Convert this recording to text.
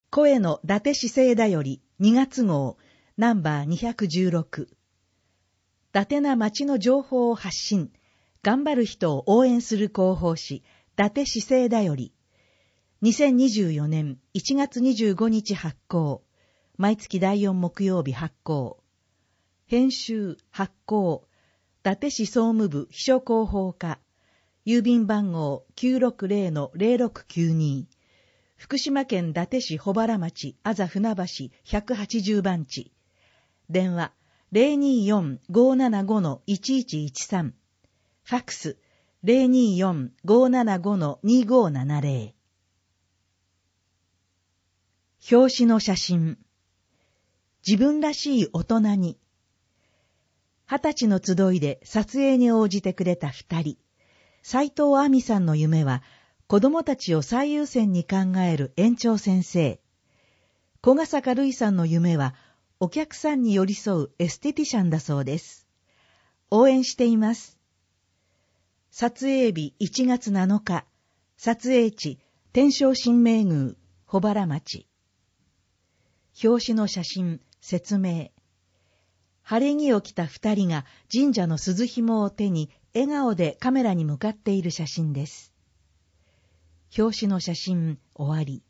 声の伊達市政だより2月号ナンバー216。伊達な町の情報を発信、頑張る人を応援する広報誌、伊達市政だより。2024年1月25日発行。毎月第4木曜日発行。編集、発行。伊達市総務部秘書広報課。郵便番号 960-0692。福島県伊達市保原町あざ船橋180番地。電話 024-575-1113。ファックス 024-575-2570。表紙の写真。自分らしい大人に。20歳の集いで撮影に応じてくれた二人。斉藤亜美さんの夢は、子供たちを最優先に考える園長先生。小笠坂瑠衣さんの夢は、お客さんに寄り添うエステティシャンだそうです。応援しています。撮影日1月7日。撮影地、天正神明宮、保原町。表紙の写真、説明。晴れ着を着た二人が神社の鈴紐を手に笑顔でカメラに向かっている写真です。表紙の写真、終わり。